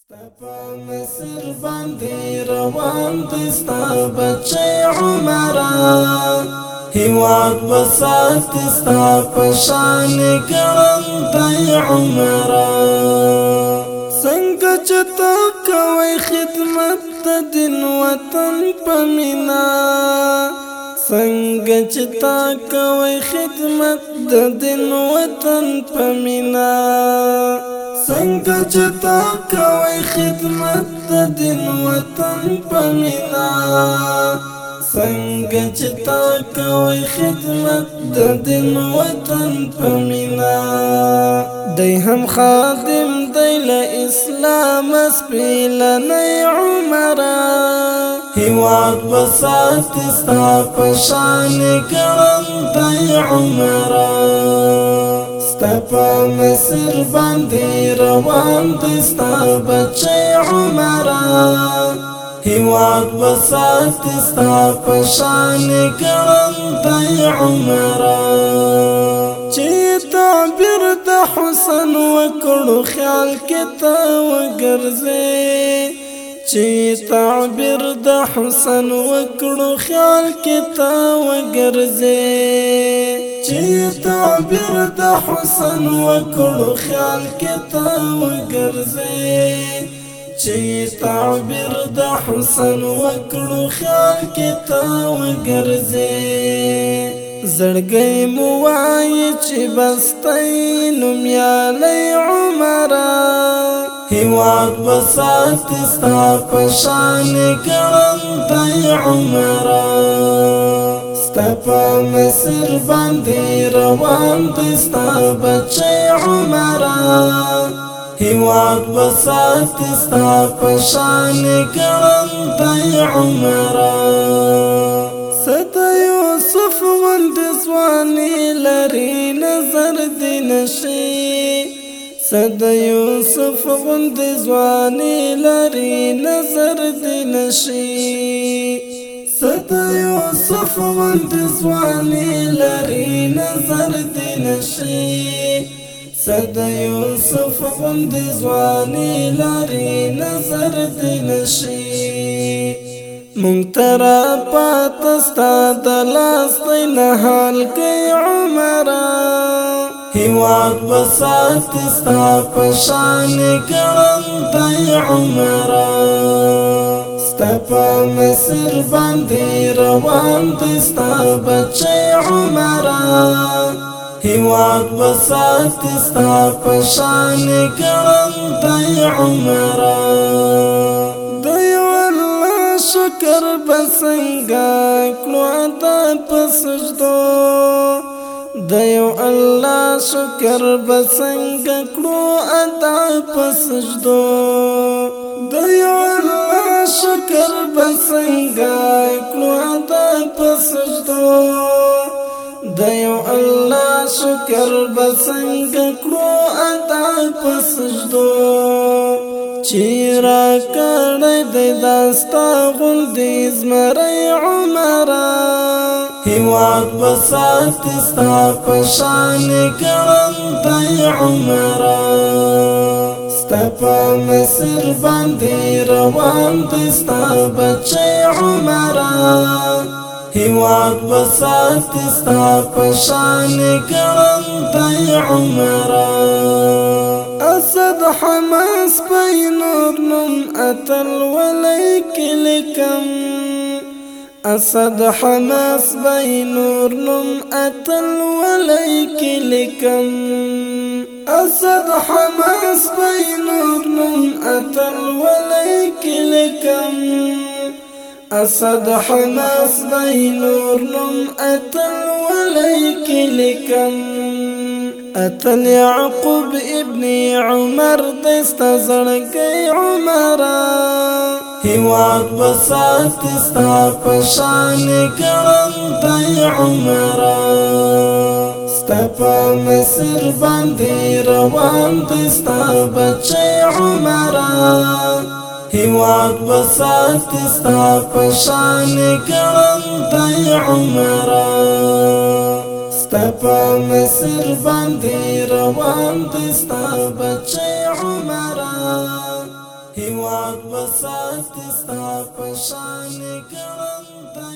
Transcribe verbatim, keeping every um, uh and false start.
په مصر باندې روان دي ستا بچي عمره هیواد وسات ستا په شان ګرځي عمره څنګه چې تا کوي خدمت د دین وطن په مینا څنګه چې تا کوي خدمت د دین وطن په مینا څنګه چې تا کوي خدمت د دین وطن په مینا څنګه چې تا کوي خدمت د دین وطن په مینا دی هم خادم دی له اسلام سپیلنی عمره هیواد وسات ستا په شان ګرځي عمره ستا په مصر باندې روان دي ستا بچي عمره هیواد وسات ستا په شان ګرځي عمره چې تعبیر د حسن وکړو خیال کې تا وګرځي چې تعبیر د حسن وکړو خیال کې تا وګرځي چې تعبیر د حسن وکړو خیال کې تا وګرځي چې تعبیر د حسن وکړو خیال کې تا وګرځي زړګي مو وای چې بستای نومیالی عمره هیواد وسات ستا په شان ګرځي عمره ستا په مصر باندې روان دي ستا بچي عمره هیواد وسات ستا په شان ګرځي عمره ست یوسف غوند ځواني لري نظر دی نشي صد یوسف غوند ځواني لري نظر دی نشي صد یوسف غوند ځواني لري نظر دی نشي صد یوسف غوند ځواني لري نظر دی نشي مونترا پاتستا دلاستی نحال کئی عمره هیواد وسات ستا پشان گرندی عمره ستا پا مصر باندی روان دی ستا بچی عمره هیواد وسات ستا پشان گرندی عمره شکر بسنگا کلو عطا پسجدو دیو اللہ شکر بسنگا کلو عطا پسجدو دیو اللہ شکر بسنگا کلو عطا پسجدو دیو اللہ شکر بسنگا کلو عطا پسجدو چیرا کړی د داستا غوندې زمری عمره هیواد وسات ستا په شان ګرځي عمره ستا په مصر باندې روان دي ستا بچي عمره هیواد وسات ستا په شان ګرځي عمره اسد حماس بی نور نم اتل ولیک لکم اسد حماس بی نور نم اتل ولیک لکم اسد حماس بی نور نم اتل ولیک لکم اسد حماس بی نور نم اتل ولیک لکم اتل یعقوب ابن عمر دستا زړګي عمره هیواد وسات ستا په شان ګرځي عمره ستا په مصر باندې روان دي ستا بچي عمره هیواد وسات ستا په شان ګرځي عمره ستا په مصر باندې روان دي ستا بچي عمره هیواد بسات ستا پشان ګران دی